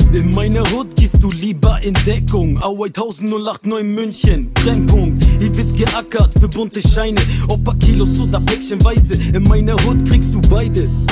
In meiner Hut gehst du lieber in Deckung. Auai 1089 München, Brennpunkt. Hier wird geackert für bunte Scheine, ob paar Kilos oder päckchenweise. In meiner Hut kriegst du beides.